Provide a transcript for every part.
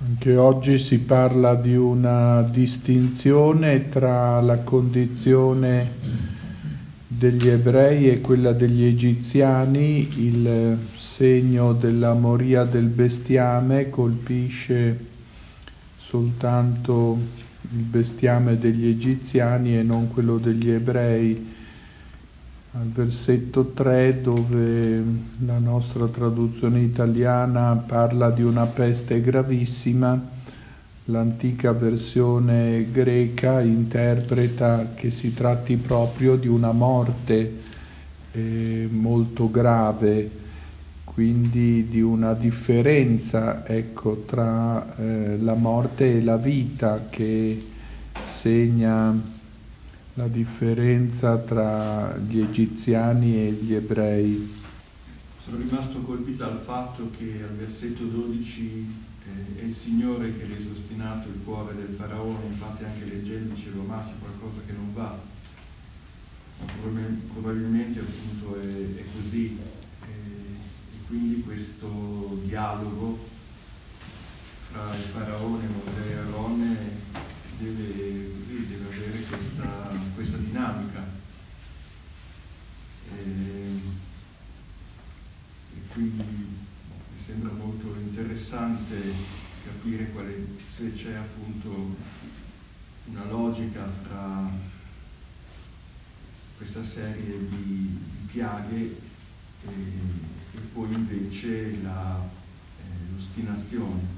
Anche oggi si parla di una distinzione tra la condizione degli ebrei e quella degli egiziani. Il segno della moria del bestiame colpisce soltanto il bestiame degli egiziani e non quello degli ebrei. Al versetto 3, dove la nostra traduzione italiana parla di una peste gravissima, l'antica versione greca interpreta che si tratti proprio di una morte molto grave, quindi di una differenza, ecco, tra la morte e la vita, che segna la differenza tra gli egiziani e gli ebrei. Sono rimasto colpito dal fatto che al versetto 12 è il Signore che rese ostinato il cuore del faraone, infatti anche leggendo dicevo ma c'è qualcosa che non va, ma probabilmente appunto è così, e quindi questo dialogo fra il faraone, Mosè e Aronne deve avere questa dinamica, e quindi mi sembra molto interessante capire se c'è appunto una logica fra questa serie di piaghe e poi invece l'ostinazione.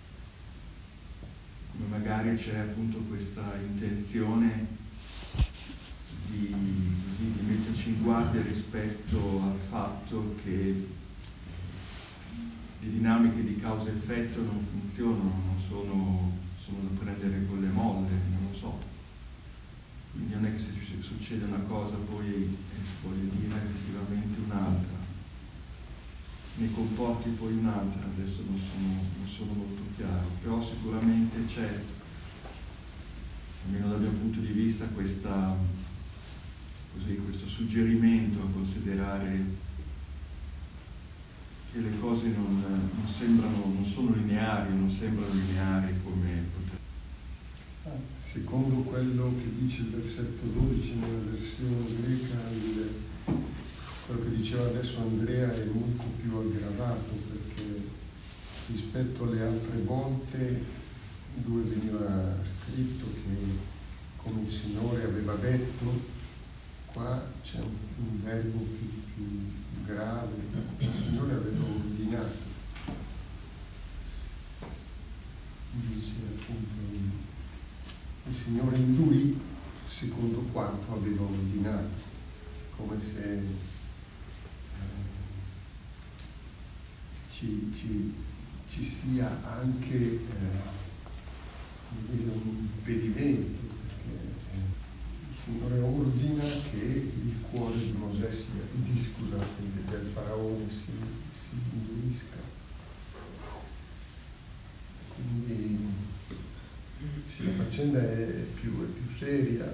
Come magari c'è appunto questa intenzione di metterci in guardia rispetto al fatto che le dinamiche di causa-effetto non funzionano, non sono da prendere con le molle, non lo so. Quindi non è che se succede una cosa poi si vuole dire effettivamente un'altra, ne comporti poi un'altra, adesso non sono molto chiaro, però sicuramente c'è, almeno dal mio punto di vista, questo suggerimento a considerare che le cose non sono lineari, non sembrano lineari come potrebbero. Secondo quello che dice il versetto 12 nella versione greca, quello che diceva adesso Andrea è molto più aggravato, perché rispetto alle altre volte dove veniva scritto che come il Signore aveva detto, qua c'è un verbo più grave, il Signore aveva ordinato. Dice appunto il Signore indurì secondo quanto aveva ordinato, come se ci sia anche un impedimento, perché il Signore ordina che il cuore di Mosè del faraone si indurisca. Quindi la faccenda è più seria,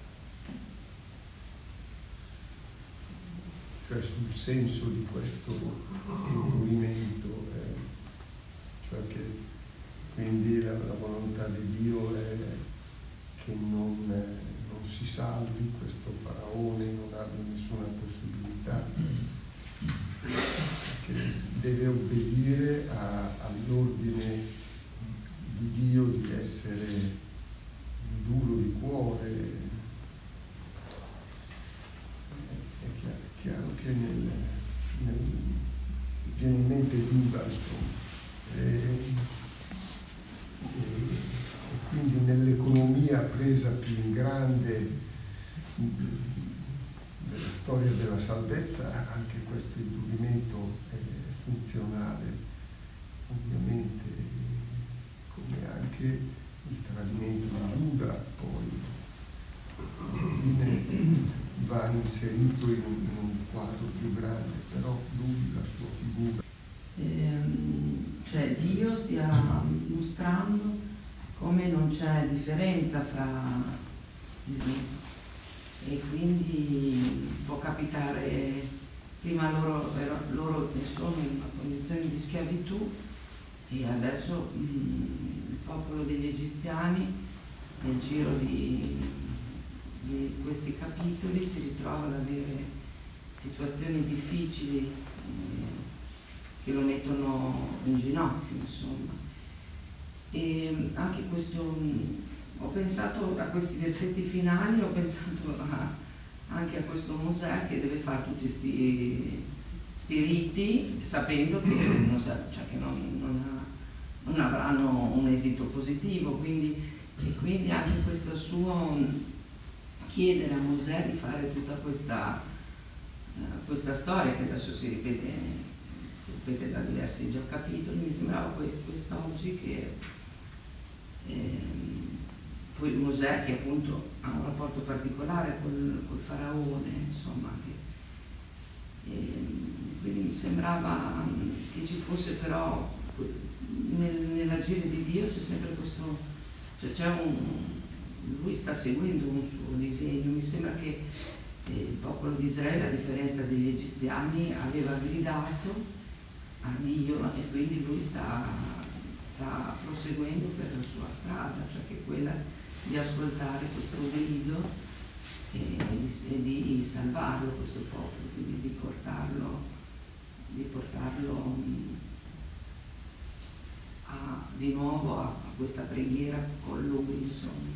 cioè sul senso di questo indurimento, cioè che quindi la volontà di Dio è che non si salvi questo faraone, non abbia nessuna possibilità, che deve obbedire all'ordine di Dio di essere duro di cuore. È chiaro che viene in mente Giuda, e quindi nell'economia presa più in grande della storia della salvezza anche questo indurimento è funzionale, ovviamente, come anche il tradimento di Giuda poi alla fine va inserito in un quadro più grande, però lui, la sua figura. Cioè Dio stia mostrando come non c'è differenza fra Israele, e quindi può capitare, prima loro sono in una condizione di schiavitù E adesso il popolo degli egiziani, nel giro di questi capitoli, si ritrova ad avere situazioni difficili che lo mettono in ginocchio, insomma. E anche questo, ho pensato a questi versetti finali, ho pensato anche a questo Mosè che deve fare tutti sti riti, sapendo che, che non avranno un esito positivo, quindi anche questo suo chiedere a Mosè di fare tutta questa storia che adesso si ripete da diversi già capitoli. Mi sembrava quest'oggi che poi Mosè, che appunto ha un rapporto particolare col faraone, insomma, quindi mi sembrava che ci fosse però nell'agire di Dio c'è sempre questo, lui sta seguendo un suo disegno. Mi sembra che il popolo di Israele, a differenza degli egiziani, aveva gridato a Dio e quindi lui sta proseguendo per la sua strada, cioè che è quella di ascoltare questo grido e di salvarlo, questo popolo, quindi di portarlo di nuovo a questa preghiera con lui, insomma.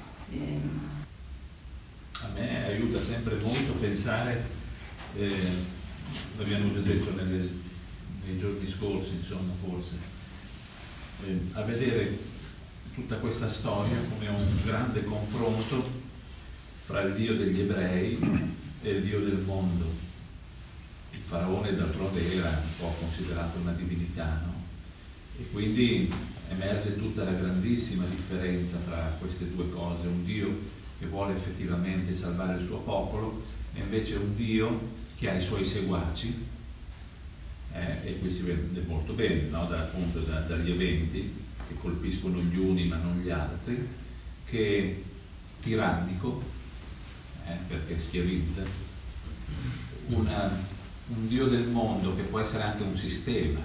A me aiuta sempre molto pensare, l'abbiamo già detto nei giorni scorsi, insomma, forse, a vedere tutta questa storia come un grande confronto fra il Dio degli ebrei e il Dio del mondo. Il faraone d'altronde era un po' considerato una divinità, no? E quindi emerge tutta la grandissima differenza fra queste due cose: un Dio che vuole effettivamente salvare il suo popolo e invece un Dio che ha i suoi seguaci, e qui si vede molto bene, no? Appunto dagli eventi che colpiscono gli uni ma non gli altri, che tirannico, perché schiavizza, un Dio del mondo che può essere anche un sistema,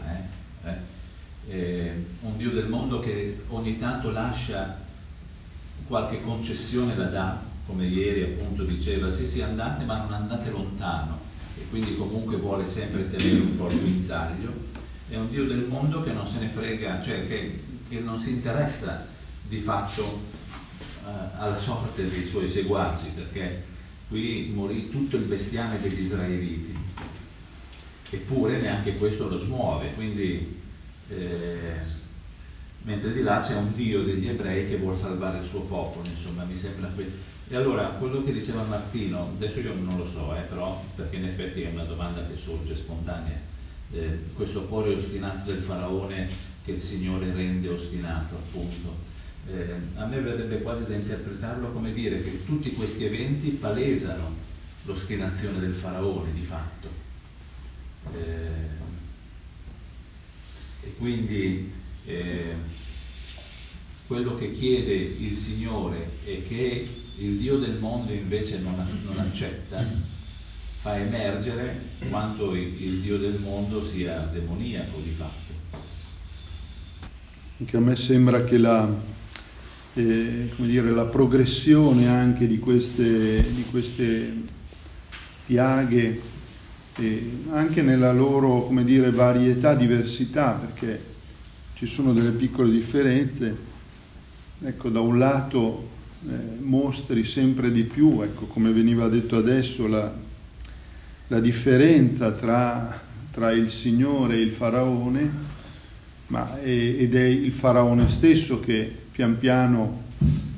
un Dio del mondo che ogni tanto lascia qualche concessione da dare, come ieri appunto diceva, sì andate ma non andate lontano, e quindi comunque vuole sempre tenere un po' il guinzaglio. È un Dio del mondo che non se ne frega, cioè che non si interessa di fatto alla sorte dei suoi seguaci, perché qui morì tutto il bestiame degli israeliti, eppure neanche questo lo smuove, quindi mentre di là c'è un Dio degli ebrei che vuole salvare il suo popolo, insomma, mi sembra E allora, quello che diceva Martino, adesso io non lo so, però, perché in effetti è una domanda che sorge spontanea, questo cuore ostinato del faraone che il Signore rende ostinato, appunto. A me verrebbe quasi da interpretarlo come dire che tutti questi eventi palesano l'ostinazione del faraone, di fatto. E quindi quello che chiede il Signore e che il Dio del mondo invece non accetta, fa emergere quanto il Dio del mondo sia demoniaco di fatto. Anche a me sembra che la progressione anche di queste piaghe, anche nella loro, varietà, diversità, perché ci sono delle piccole differenze, ecco, da un lato mostri sempre di più, ecco, come veniva detto adesso, la differenza tra il Signore e il Faraone, ed è il Faraone stesso che pian piano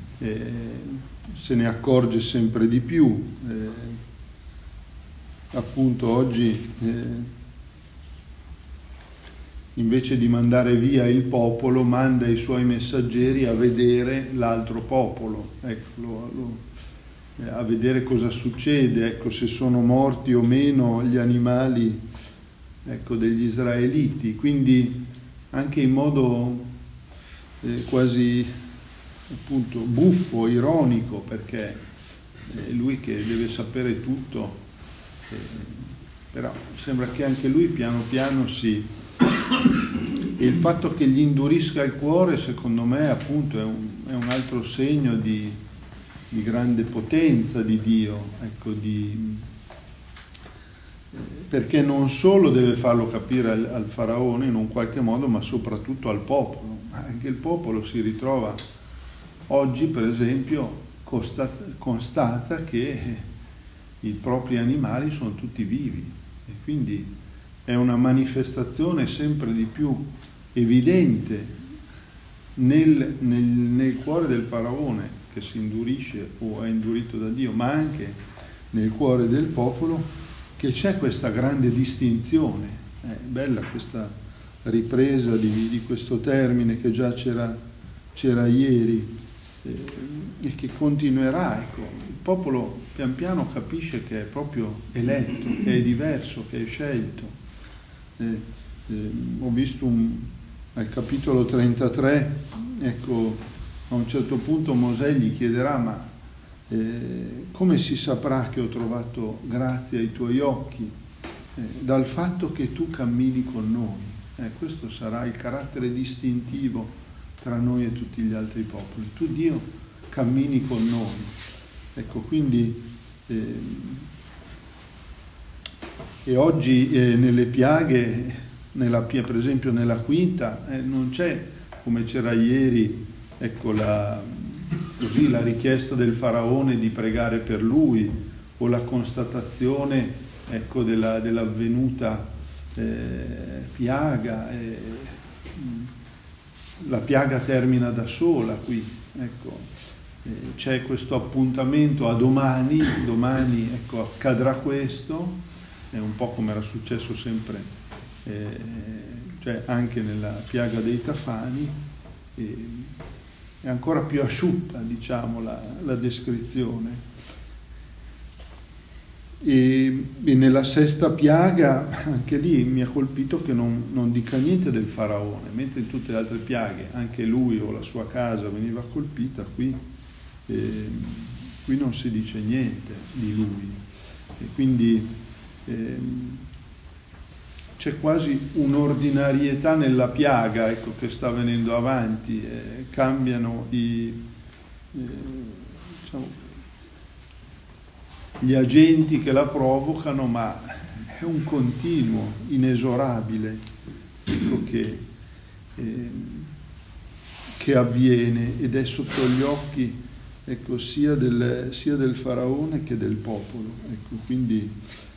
se ne accorge sempre di più. Appunto oggi invece di mandare via il popolo manda i suoi messaggeri a vedere l'altro popolo, ecco, a vedere cosa succede, ecco, se sono morti o meno gli animali, ecco, degli israeliti. Quindi anche in modo quasi appunto buffo, ironico, perché è lui che deve sapere tutto, però sembra che anche lui piano piano si E il fatto che gli indurisca il cuore, secondo me, appunto, è un altro segno di grande potenza di Dio, ecco, perché non solo deve farlo capire al faraone in un qualche modo, ma soprattutto al popolo. Anche il popolo si ritrova oggi, per esempio, constata che i propri animali sono tutti vivi, e quindi è una manifestazione sempre di più evidente nel cuore del faraone, che si indurisce o è indurito da Dio, ma anche nel cuore del popolo, che c'è questa grande distinzione. È bella questa ripresa di questo termine che già c'era ieri, e che continuerà. Ecco, il popolo pian piano capisce che è proprio eletto, che è diverso, che è scelto. Ho visto al capitolo 33, ecco, a un certo punto Mosè gli chiederà: ma come si saprà che ho trovato grazia ai tuoi occhi? Dal fatto che tu cammini con noi. Questo sarà il carattere distintivo tra noi e tutti gli altri popoli. Tu, Dio, cammini con noi. Ecco, quindi e oggi nelle piaghe, per esempio nella quinta, non c'è, come c'era ieri, ecco, la richiesta del faraone di pregare per lui, o la constatazione, ecco, dell'avvenuta piaga. La piaga termina da sola qui, ecco. C'è questo appuntamento a domani, ecco, accadrà questo. È un po' come era successo sempre, cioè anche nella piaga dei tafani. È ancora più asciutta, diciamo, la descrizione. E nella sesta piaga, anche lì mi ha colpito che non dica niente del faraone, mentre in tutte le altre piaghe anche lui o la sua casa veniva colpita, qui non si dice niente di lui. E quindi c'è quasi un'ordinarietà nella piaga, ecco, che sta venendo avanti. Cambiano diciamo, gli agenti che la provocano, ma è un continuo inesorabile, ecco, che avviene, ed è sotto gli occhi, ecco, sia del faraone che del popolo. Ecco, quindi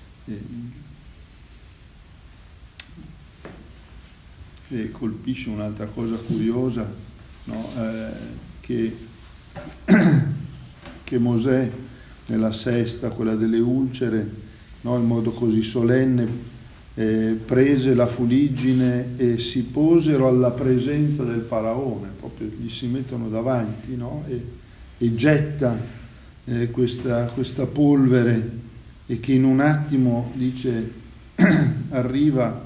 colpisce un'altra cosa curiosa, no? Che Mosè, nella sesta, quella delle ulcere, no? In modo così solenne, prese la fuliggine e si posero alla presenza del faraone, proprio gli si mettono davanti, no? E getta questa polvere, e che in un attimo, dice, arriva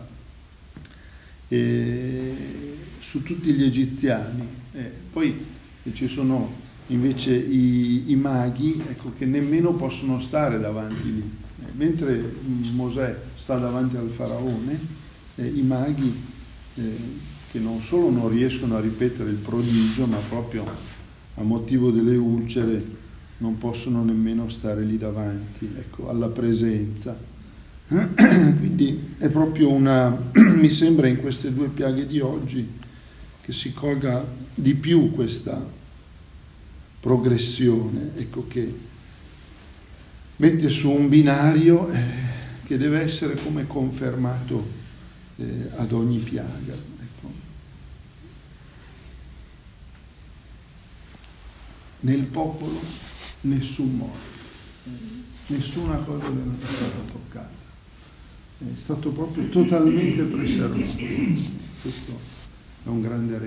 su tutti gli egiziani. Poi ci sono invece i maghi, ecco, che nemmeno possono stare davanti lì. Mentre Mosè sta davanti al faraone, i maghi, che non solo non riescono a ripetere il prodigio, ma proprio a motivo delle ulcere non possono nemmeno stare lì davanti, ecco, alla presenza. Quindi è proprio mi sembra in queste due piaghe di oggi che si colga di più questa progressione, ecco, che mette su un binario che deve essere come confermato ad ogni piaga. Ecco. Nel popolo nessun modo, nessuna cosa non è stata toccata, è stato proprio totalmente preservato. Questo è un grande